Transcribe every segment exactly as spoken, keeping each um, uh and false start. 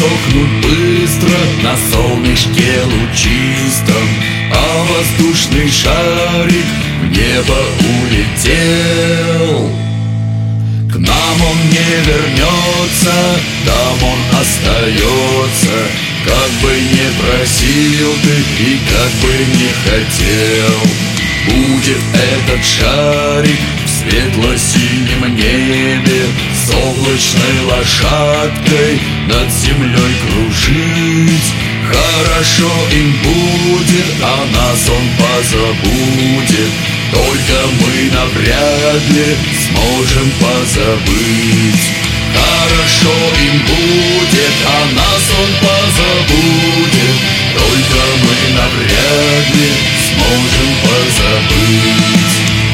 сохнут быстро на солнышке лучистом, а воздушный шарик в небо улетел. К нам он не вернется, там он остается, как бы не просил ты и как бы не хотел. Будет этот шарик в светло-синем небе с облачной лошадкой над землей кружить. Хорошо им будет, а нас он позабудет, только мы навряд ли сможем позабыть. Хорошо им будет, а нас он позабудет, только мы навряд ли сможем позабыть.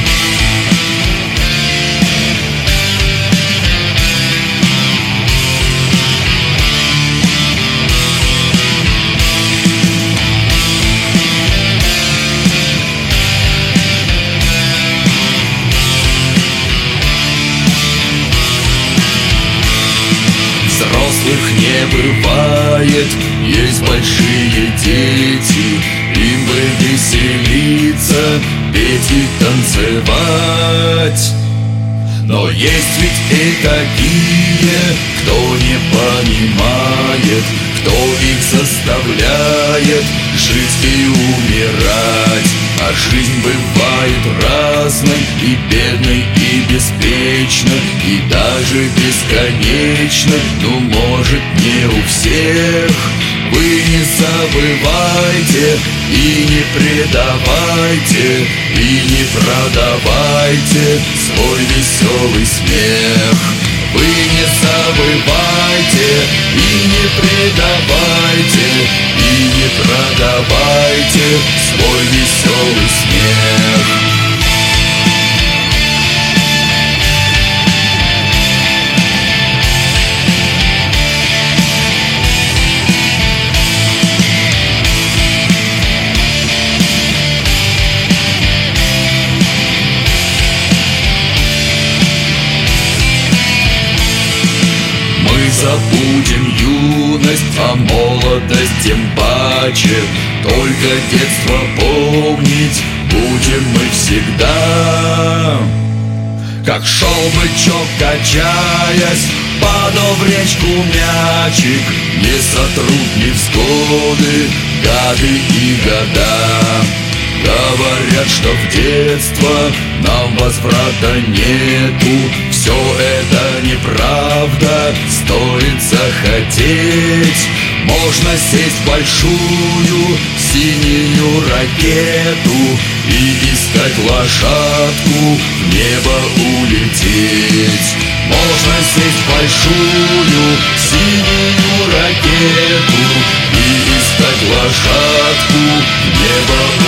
Взрослых не бывает, есть большие дети, им бы веселиться, петь и танцевать. Но есть ведь и такие, кто не понимает, кто их заставляет жить и умирать. А жизнь бывает разной, и бедной, и беспечной, и даже бесконечной, но может не у всех. Вы не забывайте и не предавайте, и не продавайте свой веселый смех. Вы не забывайте и не предавайте, и не продавайте свой веселый смех. Забудем юность, а молодость тем паче. Только детство помнить будем мы всегда. Как шел бычок, качаясь, падал в речку мячик. Не сотрут невзгоды, гады и года. Говорят, что в детство нам возврата нету. Все это неправда, стоит захотеть. Можно сесть в большую синюю ракету и искать лошадку, в небо улететь. Можно сесть в большую синюю ракету и искать лошадку, в небо